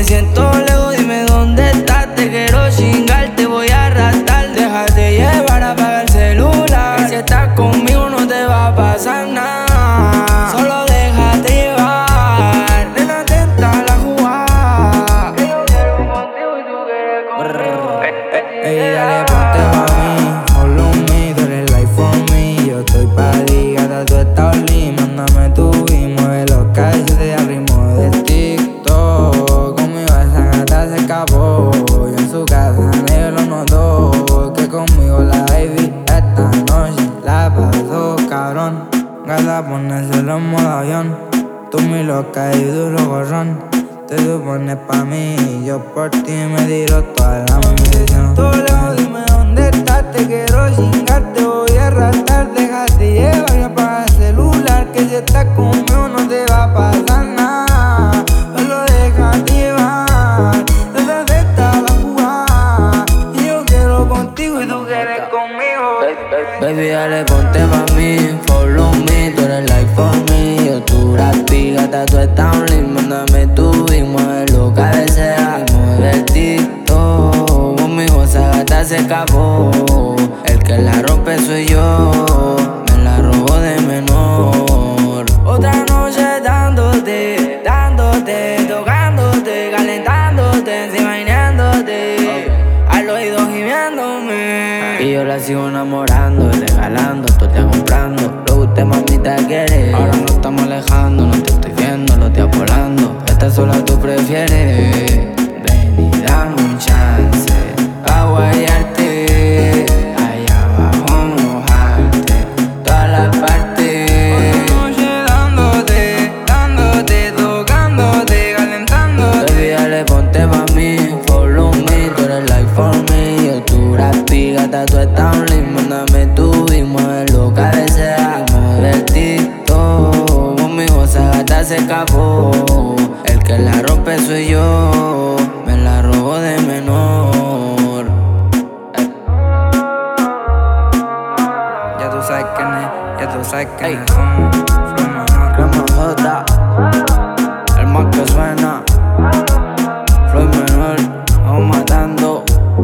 siento lejos, dime dónde estás. Te quiero chingar, te voy a arrastrar. Déjate llevar, apaga el celular, que si estás conmigo no te va a pasar nada. Solo déjate llevar, nena, atenta a la jugada, que yo quiero contigo y tú quieres conmigo. Ey, dale, ponte pa' mí, follow me, tú eres life for me. Yo estoy pa' ti, gata, tú estás only. Mándame tu y mueve los calles al ritmo del TikTok. Conmigo esa gata se escapó, yo en su casa nadie lo notó. Que conmigo la baby esta noche la pasó cabrón. Gata, ponérselo en modo avión, tú mi loca y duro gorrón. Te supones pa' mí y yo por ti me tiro toda la munición. Tú lejos, dime dónde estás, te quiero chingar, te voy a arrastrar. Déjate llevar y apaga el celular, que si estás conmigo no te va a pasar nada. Solo déjate llevar, desde esta la jugada, y yo quiero contigo y tú quieres conmigo. Baby, dale, ponte pa' mí, follow me, tú eres life for me. Yo tu rapi, gata, tú estás only. Mándame tu y mueve lo que desea. Mueve el TikTok, conmigo esa gata se escapó. El que la rompe soy yo, me la robo de menor. Otra noche dándote, dándote, tocándote, calentándote, imaginándote, al oído gimiéndome. Y yo la sigo enamorando y regalando, todo te comprando. Lo que usted mamita quiere. Ahora nos estamos alejando, no te estoy viendo, los días volando. Esta sola tú prefieres. Ven y dame un chance pa' guayarte, allá abajo mojarte, todas las partes. Otra noche dándote, dándote, tocándote, calentándote. Baby, dale, ponte pa' mí, follow me, tú eres life for me. Yo tu rapi, gata, tú estás only. Mándame tu y mueve lo que desea. Mueve el TikTok, conmigo esa gata se escapó. El que la rompe soy yo, me la robo de menor. Ya tú sabes quién es, ya tú sabes quién es. Flow menor, Crema J, el más que suena. Floyd menor, vamos matando.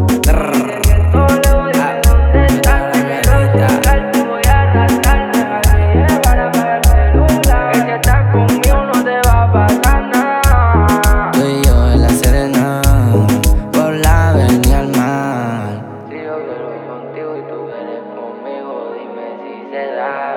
Tú y yo en la Serena, por la avenida al mar. Si yo quiero contigo y tú quieres conmigo, dime si se da.